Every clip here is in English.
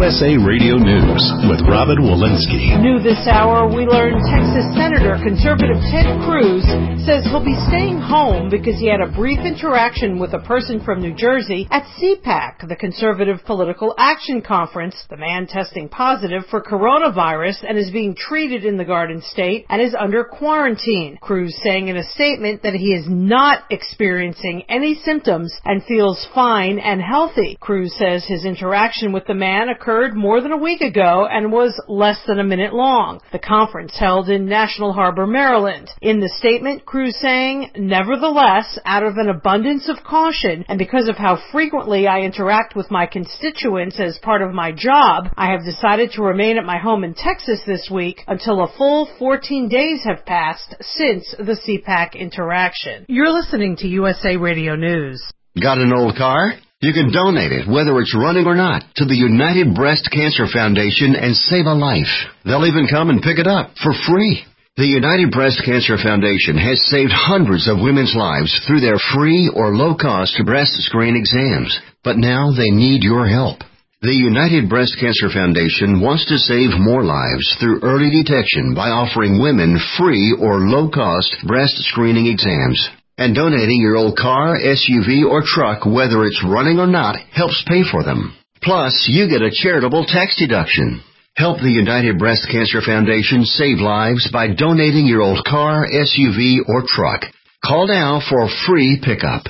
USA Radio News with Robin Walensky. New this hour, we learned Texas Senator conservative Ted Cruz says he'll be staying home because he had a brief interaction with a person from New Jersey at CPAC, the Conservative Political Action Conference. The man testing positive for coronavirus and is being treated in the Garden State and is under quarantine. Cruz saying in a statement that he is not experiencing any symptoms and feels fine and healthy. Cruz says his interaction with the man occurred more than a week ago and was less than a minute long. The conference held in National Harbor, Maryland. In the statement, Cruz saying, nevertheless, out of an abundance of caution and because of how frequently I interact with my constituents as part of my job, I have decided to remain at my home in Texas this week until a full 14 days have passed since the CPAC interaction. You're listening to USA Radio News. Got an old car? You can donate it, whether it's running or not, to the United Breast Cancer Foundation and save a life. They'll even come and pick it up for free. The United Breast Cancer Foundation has saved hundreds of women's lives through their free or low-cost breast screen exams. But now they need your help. The United Breast Cancer Foundation wants to save more lives through early detection by offering women free or low-cost breast screening exams. And donating your old car, SUV, or truck, whether it's running or not, helps pay for them. Plus, you get a charitable tax deduction. Help the United Breast Cancer Foundation save lives by donating your old car, SUV, or truck. Call now for free pickup.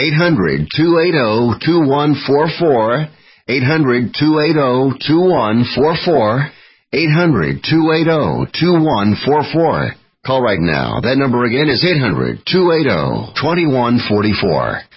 800-280-2144. 800-280-2144. 800-280-2144. Call right now. That number again is 800-280-2144.